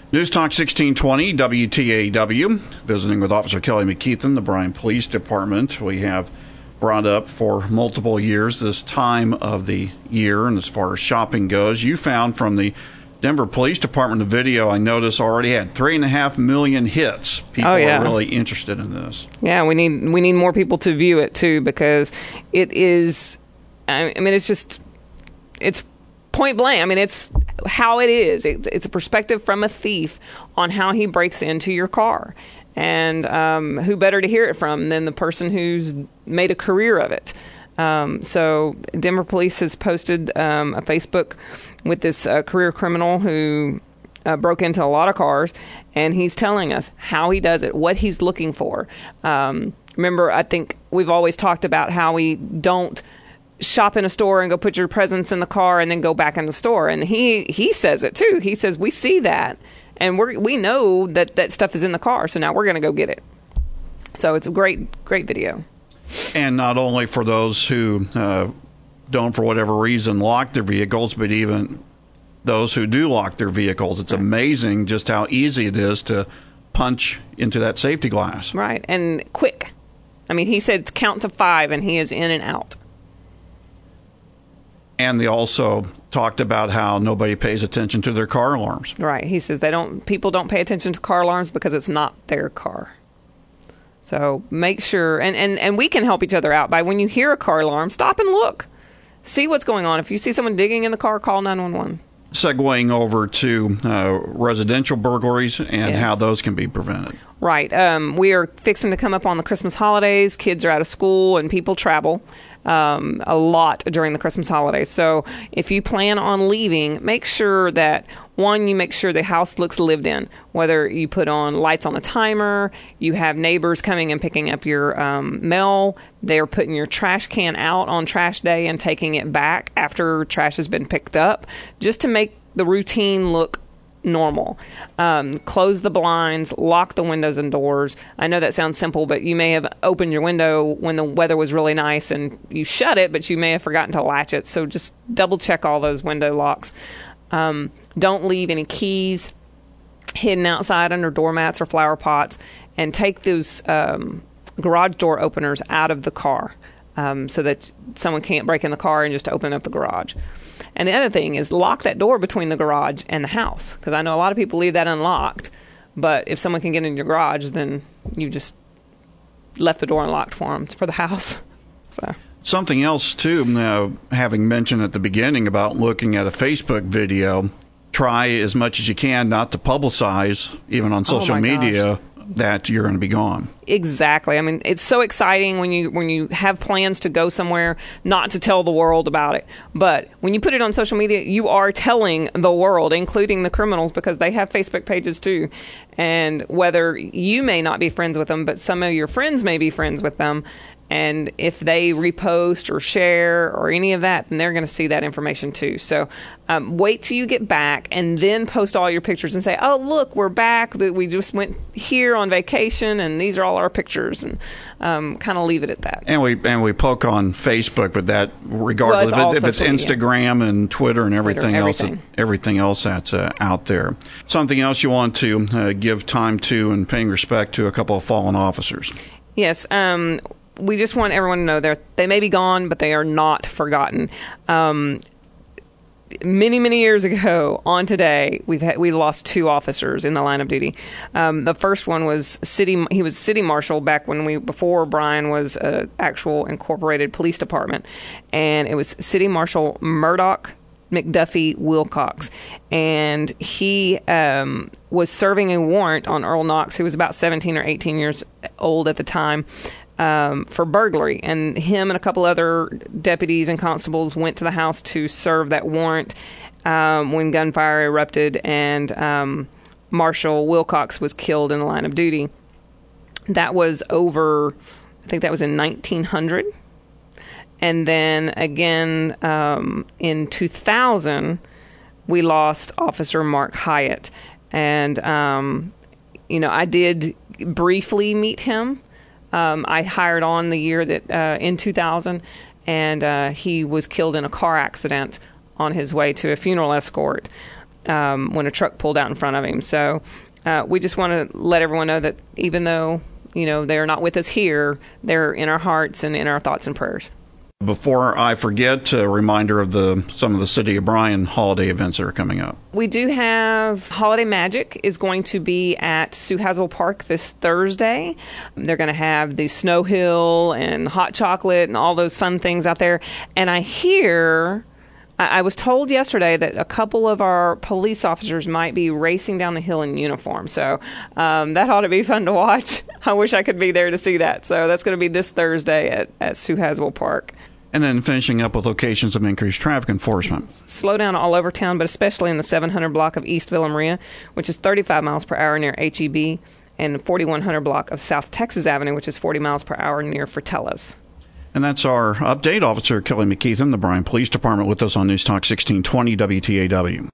News Talk 1620, WTAW. Visiting with Officer Kelly McKeithen, the Bryan Police Department. We have brought up for multiple years this time of the year, and as far as shopping goes, you found from the Denver Police Department a video I noticed already had 3.5 million hits. People are really interested in this. Yeah, we need more people to view it too, because it is, I mean, it's point blank. I mean, it's how it is. It's a perspective from a thief on how he breaks into your car. And who better to hear it from than the person who's made a career of it. So Denver Police has posted a Facebook with this career criminal who broke into a lot of cars, and he's telling us how he does it, what he's looking for. Remember, I think we've always talked about how we don't shop in a store and go put your presents in the car and then go back in the store. And he says it too. He says, we see that. And we know that stuff is in the car, so now we're going to go get it. So it's a great video. And not only for those who don't, for whatever reason, lock their vehicles, but even those who do lock their vehicles. It's amazing just how easy it is to punch into that safety glass. Right, and quick. I mean, he said count to 5, and he is in and out. And they also talked about how nobody pays attention to their car alarms. Right. He says people don't pay attention to car alarms because it's not their car. So make sure, and we can help each other out by when you hear a car alarm, stop and look. See what's going on. If you see someone digging in the car, call 911. Segueing over to residential burglaries and how those can be prevented. Right. We are fixing to come up on the Christmas holidays. Kids are out of school and people travel a lot during the Christmas holidays. So if you plan on leaving, make sure that, one, you make sure the house looks lived in, whether you put on lights on a timer, you have neighbors coming and picking up your mail, they're putting your trash can out on trash day and taking it back after trash has been picked up, just to make the routine look normal. Close the blinds, lock the windows and doors. I know that sounds simple, but you may have opened your window when the weather was really nice and you shut it, but you may have forgotten to latch it. So just double check all those window locks. Don't leave any keys hidden outside under doormats or flower pots, and take those garage door openers out of the car so that someone can't break in the car and just open up the garage. And the other thing is lock that door between the garage and the house, because I know a lot of people leave that unlocked, but if someone can get in your garage, then you just left the door unlocked for them. It's for the house. So something else, too, having mentioned at the beginning about looking at a Facebook video, try as much as you can not to publicize, even on social media, that you're going to be gone. Exactly. I mean, it's so exciting when you have plans to go somewhere, not to tell the world about it. But when you put it on social media, you are telling the world, including the criminals, because they have Facebook pages too. And whether you may not be friends with them, but some of your friends may be friends with them. And if they repost or share or any of that, then they're going to see that information too. So wait till you get back and then post all your pictures and say, oh, look, we're back. We just went here on vacation and these are all our pictures, and kind of leave it at that. And we poke on Facebook, but that regardless if it's Instagram and Twitter and everything else that's out there. Something else you want to give time to and paying respect to a couple of fallen officers. Yes. We just want everyone to know they may be gone, but they are not forgotten. Many, many years ago, on today, we lost 2 officers in the line of duty. The first one was he was city marshal back before Bryan was an actual incorporated police department, and it was City Marshal Murdoch McDuffie Wilcox, and he was serving a warrant on Earl Knox, who was about 17 or 18 years old at the time, for burglary, and him and a couple other deputies and constables went to the house to serve that warrant when gunfire erupted, and Marshal Wilcox was killed in the line of duty. That was I think that was in 1900. And then again in 2000, we lost Officer Mark Hyatt. And, I did briefly meet him. I hired on the year that in 2000, and he was killed in a car accident on his way to a funeral escort. when a truck pulled out in front of him. So we just want to let everyone know that even though, they're not with us here, they're in our hearts and in our thoughts and prayers. Before I forget, a reminder of some of the City of Bryan holiday events that are coming up. We do have Holiday Magic is going to be at Sue Haswell Park this Thursday. They're going to have the snow hill and hot chocolate and all those fun things out there. And I was told yesterday that a couple of our police officers might be racing down the hill in uniform. So that ought to be fun to watch. I wish I could be there to see that. So that's going to be this Thursday at Sue Haswell Park. And then finishing up with locations of increased traffic enforcement. Slow down all over town, but especially in the 700 block of East Villa Maria, which is 35 miles per hour near HEB, and 4100 block of South Texas Avenue, which is 40 miles per hour near Fratellas. And that's our update. Officer Kelly McKeithen, the Bryan Police Department, with us on News Talk 1620 WTAW.